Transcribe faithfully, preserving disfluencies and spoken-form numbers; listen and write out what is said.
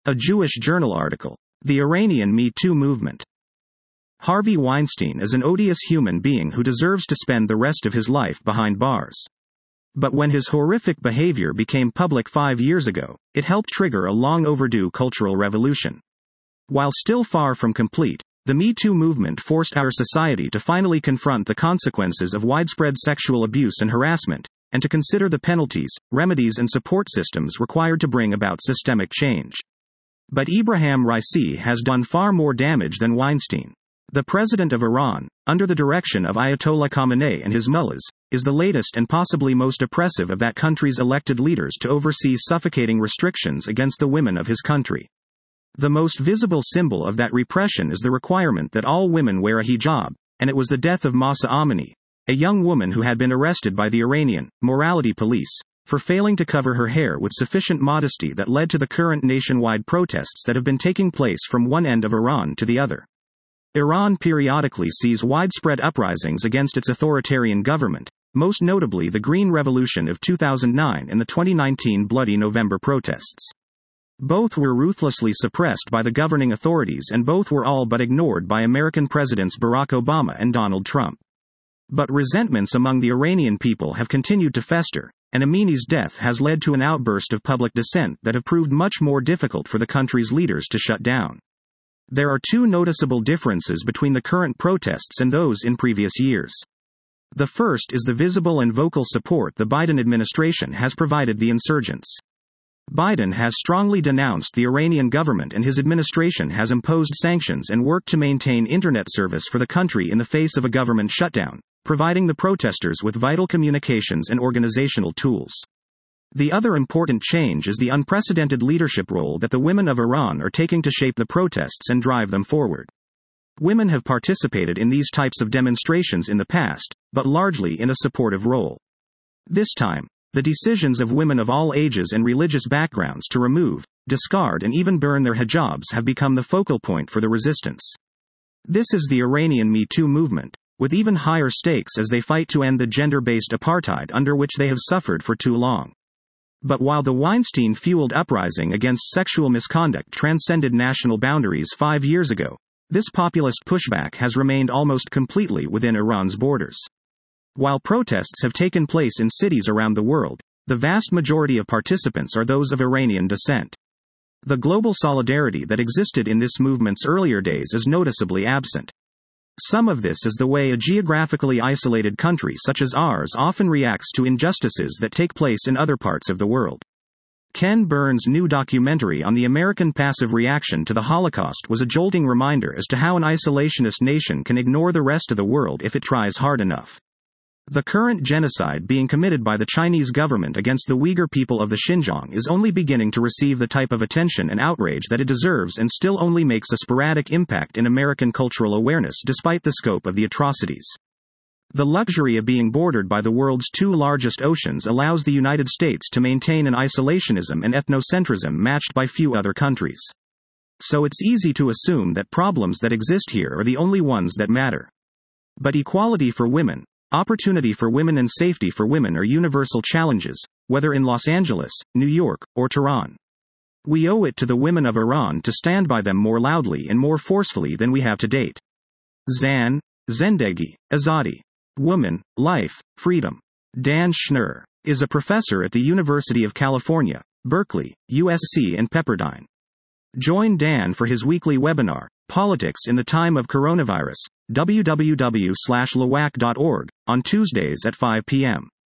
A Jewish Journal article. The Iranian Me Too movement. Harvey Weinstein is an odious human being who deserves to spend the rest of his life behind bars. But when his horrific behavior became public five years ago, it helped trigger a long overdue cultural revolution. While still far from complete, the Me Too movement forced our society to finally confront the consequences of widespread sexual abuse and harassment, and to consider the penalties, remedies and support systems required to bring about systemic change. But Ebrahim Raisi has done far more damage than Weinstein. The president of Iran, under the direction of Ayatollah Khamenei and his mullahs, is the latest and possibly most oppressive of that country's elected leaders to oversee suffocating restrictions against the women of his country. The most visible symbol of that repression is the requirement that all women wear a hijab, and it was the death of Mahsa Amini, a young woman who had been arrested by the Iranian morality police for failing to cover her hair with sufficient modesty that led to the current nationwide protests that have been taking place from one end of Iran to the other. Iran periodically sees widespread uprisings against its authoritarian government, most notably the Green Revolution of two thousand nine and the twenty nineteen Bloody November protests. Both were ruthlessly suppressed by the governing authorities and both were all but ignored by American Presidents Barack Obama and Donald Trump. But resentments among the Iranian people have continued to fester, and Amini's death has led to an outburst of public dissent that have proved much more difficult for the country's leaders to shut down. There are two noticeable differences between the current protests and those in previous years. The first is the visible and vocal support the Biden administration has provided the insurgents. Biden has strongly denounced the Iranian government and his administration has imposed sanctions and worked to maintain internet service for the country in the face of a government shutdown, providing the protesters with vital communications and organizational tools. The other important change is the unprecedented leadership role that the women of Iran are taking to shape the protests and drive them forward. Women have participated in these types of demonstrations in the past, but largely in a supportive role. This time, the decisions of women of all ages and religious backgrounds to remove, discard and even burn their hijabs have become the focal point for the resistance. This is the Iranian Me Too movement, with even higher stakes as they fight to end the gender-based apartheid under which they have suffered for too long. But while the Weinstein-fueled uprising against sexual misconduct transcended national boundaries five years ago, this populist pushback has remained almost completely within Iran's borders. While protests have taken place in cities around the world, the vast majority of participants are those of Iranian descent. The global solidarity that existed in this movement's earlier days is noticeably absent. Some of this is the way a geographically isolated country such as ours often reacts to injustices that take place in other parts of the world. Ken Burns' new documentary on the American passive reaction to the Holocaust was a jolting reminder as to how an isolationist nation can ignore the rest of the world if it tries hard enough. The current genocide being committed by the Chinese government against the Uyghur people of the Xinjiang is only beginning to receive the type of attention and outrage that it deserves and still only makes a sporadic impact in American cultural awareness despite the scope of the atrocities. The luxury of being bordered by the world's two largest oceans allows the United States to maintain an isolationism and ethnocentrism matched by few other countries. So it's easy to assume that problems that exist here are the only ones that matter. But equality for women, opportunity for women and safety for women are universal challenges, whether in Los Angeles, New York, or Tehran. We owe it to the women of Iran to stand by them more loudly and more forcefully than we have to date. Zan, Zendegi, Azadi. Woman, Life, Freedom. Dan Schnur is a professor at the University of California, Berkeley, U S C and Pepperdine. Join Dan for his weekly webinar, Politics in the Time of Coronavirus, w w w slash l w a c dot org, on Tuesdays at five p m